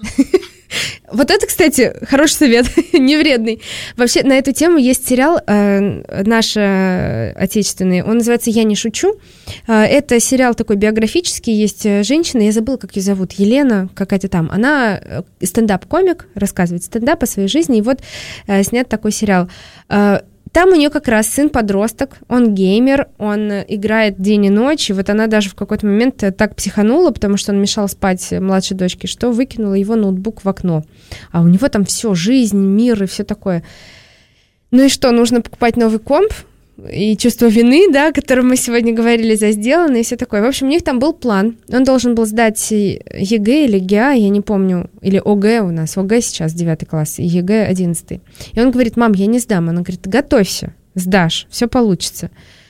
Вот это, кстати, хороший совет, не вредный. Вообще, на эту тему есть сериал э, наш э, отечественный, он называется «Я не шучу». Э, это сериал такой биографический, есть женщина, я забыла, как ее зовут, Елена какая-то там. Она стендап-комик, рассказывает стендап о своей жизни, и вот э, снят такой сериал. Э, Там у нее как раз сын-подросток, он геймер, он играет день и ночь, и вот она даже в какой-то момент так психанула, потому что он мешал спать младшей дочке, что выкинула его ноутбук в окно. А у него там все, жизнь, мир и все такое. Ну и что, нужно покупать новый комп? И чувство вины, да, о котором мы сегодня говорили, за сделанное, и все такое. В общем, у них там был план. Он должен был сдать ЕГЭ или ГИА, я не помню, или ОГЭ у нас. ОГЭ сейчас девятый класс, и ЕГЭ одиннадцатый. И он говорит: мам, я не сдам. Она говорит: готовься, сдашь, все получится.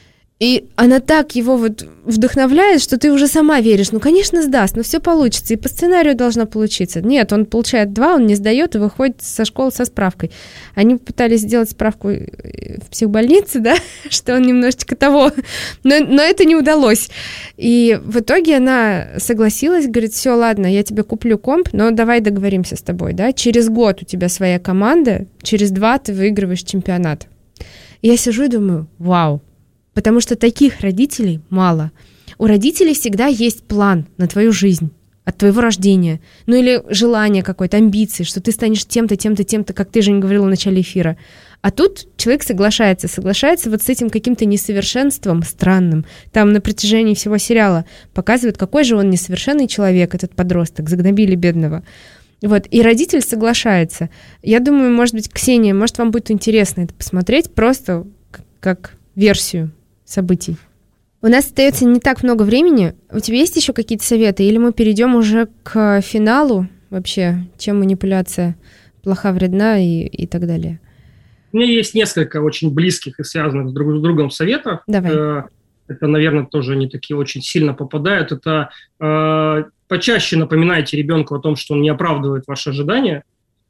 И она так его вот вдохновляет, что ты уже сама веришь. Ну, конечно, сдаст, но все получится. И по сценарию должно получиться. Нет, он получает два, он не сдает и выходит со школы со справкой. Они пытались сделать справку в психбольнице, да, что он немножечко того, но, но это не удалось. И в итоге она согласилась, говорит: все, ладно, я тебе куплю комп, но давай договоримся с тобой, да. Через год у тебя своя команда, через два ты выигрываешь чемпионат. И я сижу и думаю: вау. Потому что таких родителей мало. У родителей всегда есть план на твою жизнь от твоего рождения. Ну или желание какое-то, амбиции, что ты станешь тем-то, тем-то, тем-то, как ты, Жень, говорила в начале эфира. А тут человек соглашается, соглашается вот с этим каким-то несовершенством странным. Там на протяжении всего сериала показывают, какой же он несовершенный человек, этот подросток, загнобили бедного. Вот, и родитель соглашается. Я думаю, может быть, Ксения, может, вам будет интересно это посмотреть просто как версию событий. У нас остается не так много времени. У тебя есть еще какие-то советы? Или мы перейдем уже к финалу вообще, чем манипуляция плоха, вредна и, и так далее?
У меня есть несколько очень близких и связанных друг с другом советов.
Давай.
Это, наверное, тоже не такие очень сильно попадают. Это э, почаще напоминайте ребенку о том, что он не оправдывает ваши ожидания.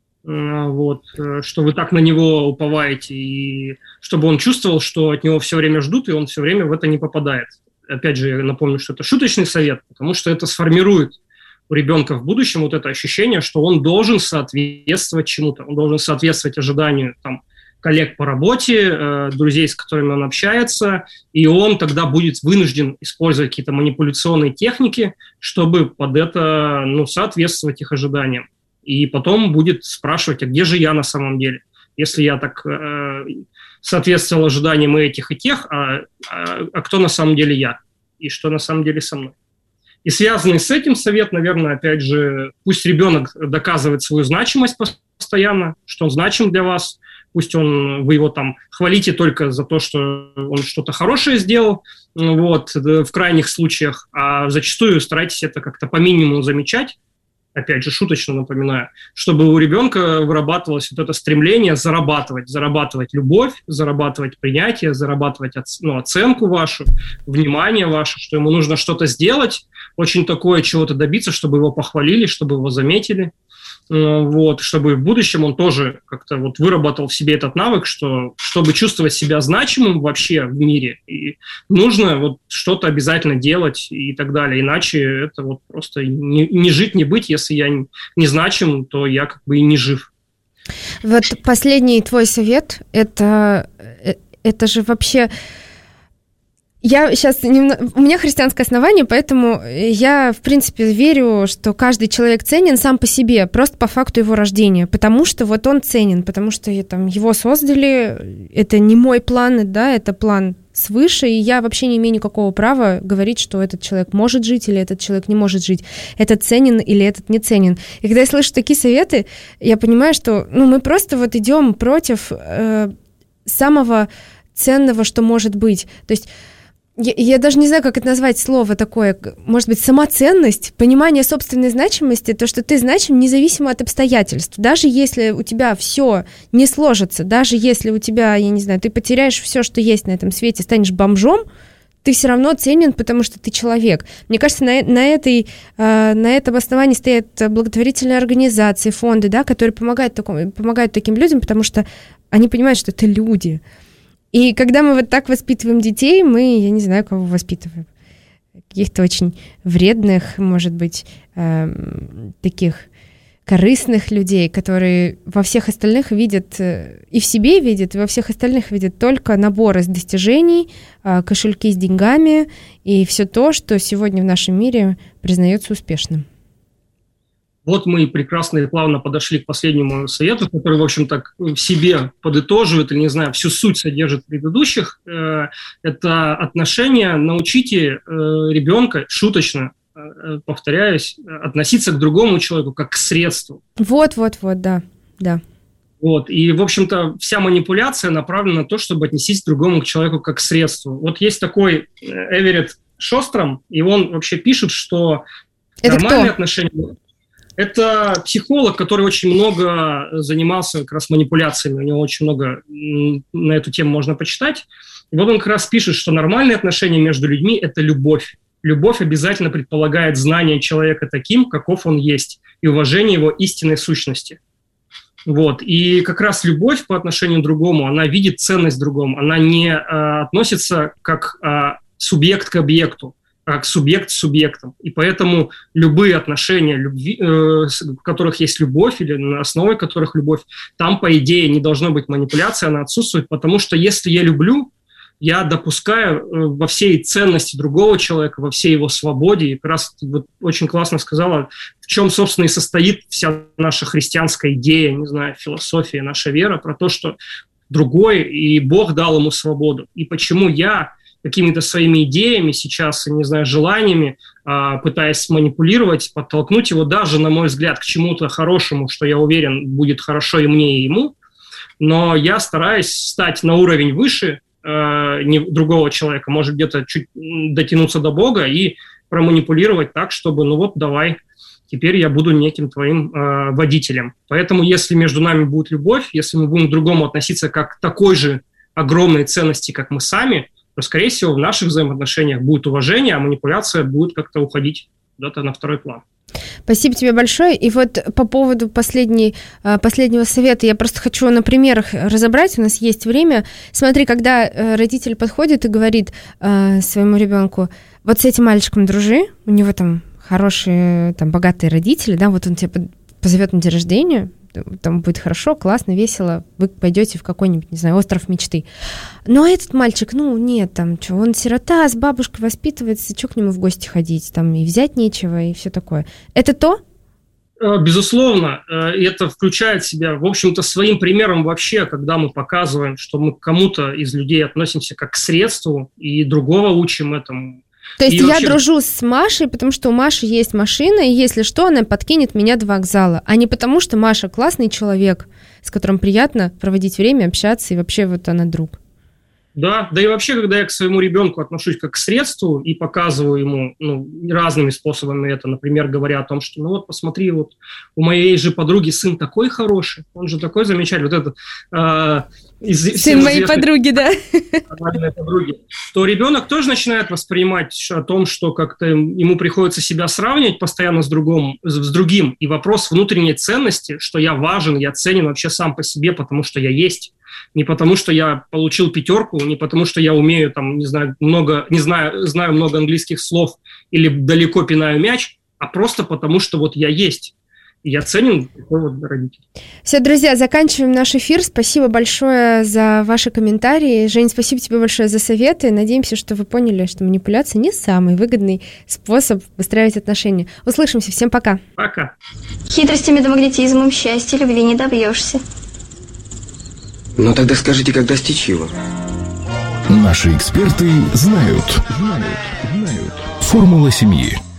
Вот, что вы так на него уповаете, и чтобы он чувствовал, что от него все время ждут, и он все время в это не попадает. Опять же, я напомню, что это шуточный совет, потому что это сформирует у ребенка в будущем вот это ощущение, что он должен соответствовать чему-то, он должен соответствовать ожиданию там, коллег по работе, э, друзей, с которыми он общается, и он тогда будет вынужден использовать какие-то манипуляционные техники, чтобы под это ну, соответствовать их ожиданиям. И потом будет спрашивать, а где же я на самом деле? Если я так э, соответствовал ожиданиям и этих, и тех, а, а, а кто на самом деле я? И что на самом деле со мной? И связанный с этим совет, наверное, опять же, пусть ребенок доказывает свою значимость постоянно, что он значим для вас, пусть он, вы его там хвалите только за то, что он что-то хорошее сделал, вот, в крайних случаях, а зачастую старайтесь это как-то по минимуму замечать, опять же, шуточно напоминаю, чтобы у ребенка вырабатывалось вот это стремление зарабатывать, зарабатывать любовь, зарабатывать принятие, зарабатывать ну, оценку вашу, внимание ваше, что ему нужно что-то сделать, очень такое, чего-то добиться, чтобы его похвалили, чтобы его заметили. Вот, чтобы в будущем он тоже как-то вот выработал в себе этот навык, что чтобы чувствовать себя значимым вообще в мире, и нужно вот что-то обязательно делать и так далее, иначе это вот просто не, не жить, не быть, если я не, не значим, то я как бы и не жив.
Вот последний твой совет, это, это же вообще... Я сейчас немного... У меня христианское основание, поэтому я, в принципе, верю, что каждый человек ценен сам по себе, просто по факту его рождения, потому что вот он ценен, потому что там, его создали, это не мой план, да, это план свыше, и я вообще не имею никакого права говорить, что этот человек может жить или этот человек не может жить, этот ценен или этот не ценен. И когда я слышу такие советы, я понимаю, что ну, мы просто вот идем против э, самого ценного, что может быть. То есть Я, я даже не знаю, как это назвать слово такое, может быть, самоценность, понимание собственной значимости, то, что ты значим независимо от обстоятельств. Даже если у тебя все не сложится, даже если у тебя, я не знаю, ты потеряешь все, что есть на этом свете, станешь бомжом, ты все равно ценен, потому что ты человек. Мне кажется, на, на, этой, на этом основании стоят благотворительные организации, фонды, да, которые помогают, такому, помогают таким людям, потому что они понимают, что это люди. И когда мы вот так воспитываем детей, мы, я не знаю, кого воспитываем. Каких-то очень вредных, может быть, э, таких корыстных людей, которые во всех остальных видят, и в себе видят, и во всех остальных видят только набор из достижений, э, кошельки с деньгами и все то, что сегодня в нашем мире признается успешным.
Вот мы прекрасно и плавно подошли к последнему совету, который, в общем, так в себе подытоживает, или, не знаю, всю суть содержит предыдущих. Это отношение. Научите ребенка, шуточно, повторяюсь, относиться к другому человеку как к средству.
Вот-вот-вот, да, да.
Вот. И, в общем-то, вся манипуляция направлена на то, чтобы отнестись к другому к человеку как к средству. Вот есть такой Эверетт Шостром, и он вообще пишет, что
это
нормальные
кто?
отношения... Это психолог, который очень много занимался как раз манипуляциями, у него очень много на эту тему можно почитать. И вот он как раз пишет, что нормальные отношения между людьми – это любовь. Любовь обязательно предполагает знание человека таким, каков он есть, и уважение его истинной сущности. Вот. И как раз любовь по отношению к другому, она видит ценность другому, она не а, относится как а, субъект к объекту, как субъект с субъектом. И поэтому любые отношения, любви, э, в которых есть любовь или на основе которых любовь, там, по идее, не должно быть манипуляции, она отсутствует, потому что если я люблю, я допускаю э, во всей ценности другого человека, во всей его свободе, и как раз ты вот очень классно сказала, в чем, собственно, и состоит вся наша христианская идея, не знаю, философия, наша вера, про то, что другой, и Бог дал ему свободу. И почему я какими-то своими идеями сейчас, не знаю, желаниями, пытаясь манипулировать, подтолкнуть его даже, на мой взгляд, к чему-то хорошему, что, я уверен, будет хорошо и мне, и ему. Но я стараюсь стать на уровень выше не другого человека, может где-то чуть дотянуться до Бога и проманипулировать так, чтобы, ну вот, давай, теперь я буду неким твоим э, водителем. Поэтому, если между нами будет любовь, если мы будем к другому относиться как к такой же огромной ценности, как мы сами, то, скорее всего, в наших взаимоотношениях будет уважение, а манипуляция будет как-то уходить куда-то на второй план.
Спасибо тебе большое. И вот по поводу последней, последнего совета я просто хочу на примерах разобрать. У нас есть время. Смотри, когда родитель подходит и говорит своему ребенку: вот с этим мальчиком дружи, у него там хорошие, там, богатые родители, да, вот он тебя позовет на день рождения, там будет хорошо, классно, весело, вы пойдете в какой-нибудь, не знаю, остров мечты. Но этот мальчик, ну, нет, там, что, он сирота, с бабушкой воспитывается, что к нему в гости ходить, там, и взять нечего, и все такое. Это то?
Безусловно, это включает в себя, в общем-то, своим примером вообще, когда мы показываем, что мы к кому-то из людей относимся как к средству, и другого учим этому.
То есть
и
я
вообще...
дружу с Машей, потому что у Маши есть машина, и если что, она подкинет меня до вокзала, а не потому, что Маша классный человек, с которым приятно проводить время, общаться, и вообще вот она друг.
Да, да и вообще, когда я к своему ребенку отношусь как к средству и показываю ему ну, разными способами это, например, говоря о том, что ну вот посмотри, вот у моей же подруги сын такой хороший, он же такой замечательный, вот этот э, из,
сын моей подруги, да,
подруги, то ребенок тоже начинает воспринимать о том, что как-то ему приходится себя сравнивать постоянно с, другом, с другим, и вопрос внутренней ценности, что я важен, я ценен вообще сам по себе, потому что я есть. Не потому, что я получил пятерку, не потому, что я умею, там, не знаю, много, не знаю, знаю много английских слов или далеко пинаю мяч, а просто потому, что вот я есть. И я ценен такой вот родитель.
Все, друзья, заканчиваем наш эфир. Спасибо большое за ваши комментарии. Жень, спасибо тебе большое за советы. Надеемся, что вы поняли, что манипуляция не самый выгодный способ выстраивать отношения. Услышимся. Всем пока.
Пока.
Хитростями да магнетизмом счастья любви не добьешься.
Ну тогда скажите, как достичь его?
Наши эксперты знают. Знают. Знают. Формула семьи.